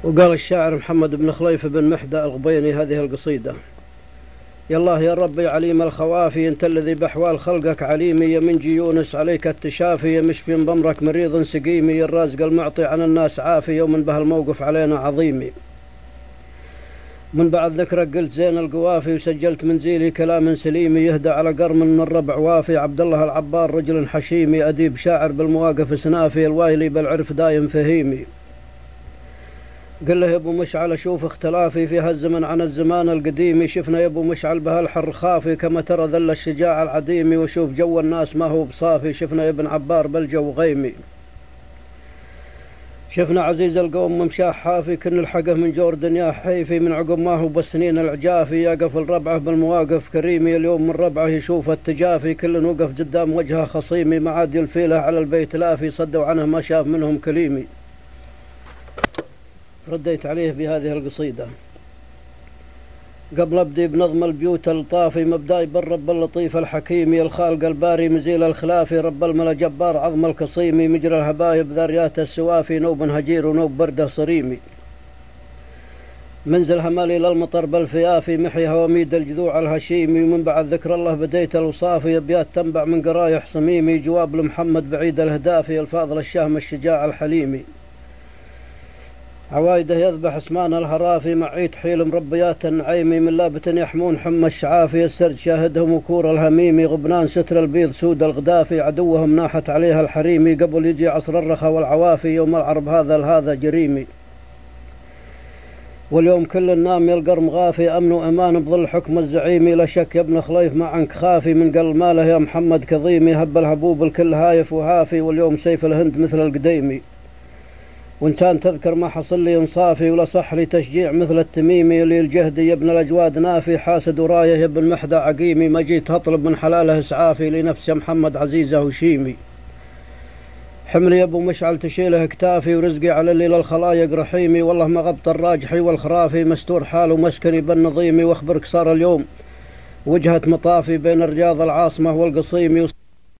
وقال الشاعر محمد بن خليفة بن محدى الغبيني هذه القصيدة: يا الله يا ربي عليم الخوافي، انت الذي باحوال خلقك عليمي، يا من جي يونس عليك التشافي، يا مشفي بمرك مريض سقيمي، يا الرازق المعطي عن الناس عافي، ومن به الموقف علينا عظيمي. من بعد ذكرك قلت زين القوافي، وسجلت منزيلي كلام سليمي، يهدى على قرم من الربع وافي، عبد الله العبار رجل حشيمي، أديب شاعر بالمواقف سنافي، الوايلي بالعرف دايم فهيمي. قل له يا ابو مشعل اشوف اختلافي في هالزمن عن الزمان القديم، شفنا يا ابو مشعل بهالحر خافي، كما ترى ذل الشجاع العديمي، وشوف جو الناس ما هو بصافي، شفنا يا ابن عبار بالجو غيمي، شفنا عزيز القوم ممشاح حافي، كن الحقه من جور دنيا حيفي، من عقب ما هو بالسنين العجافي، يقف الربعه بالمواقف كريمي، اليوم من ربعه يشوف التجافي، كل وقف قدام وجهه خصيمي، ما عاد يلفيله على البيت لافي، صدوا عنه ما شاف منهم كليمي. رديت عليه بهذه القصيدة. قبل أبدي بنظم البيوت الطافي، مبداي بالرب اللطيف الحكيمي، الخالق الباري مزيل الخلافي، رب الملا جبار عظم القصيمي، مجرى الهبايب ذريات السوافي، نوب هجير ونوب برده صريمي، منزل همالي للمطر بالفيافي، محي هواميد الجذوع الهشيمي، ومن بعد ذكر الله بديت الوصافي، أبيات تنبع من قرايح صميمي، جواب لمحمد بعيد الهدافي، الفاضل الشهم الشجاع الحليمي، عوايده يذبح اسمان الهرافي، معيت حيل مربيات النعيمي، من لابة يحمون حم الشعافي، السرد شاهدهم وكور الهميمي، غبنان ستر البيض سود الغدافي، عدوهم ناحت عليها الحريمي، قبل يجي عصر الرخا والعوافي، يوم العرب هذا جريمي، واليوم كل النام يلقر مغافي، أمن وأمان بظل حكم الزعيمي، لا شك يا ابن خليف ما عنك خافي، من قل ماله يا محمد كظيمي، هب الهبوب الكل هايف وهافي، واليوم سيف الهند مثل القديمي، وإن كان تذكر ما حصل لي انصافي، ولا صح لي تشجيع مثل التميمي، اللي الجهدي يا ابن الأجواد نافي، حاسد ورايه يا ابن محدى عقيمي، ما جيت أطلب من حلاله إسعافي، لنفس يا محمد عزيزه وشيمي، حملي يا ابو مشعل تشيله كتافي، ورزقي على اللي للخلايق رحيمي، والله ما غبط الراجحي والخرافي، مستور حال ومسكني بالنظيمي، واخبرك صار اليوم وجهة مطافي بين الرياض العاصمة والقصيمي.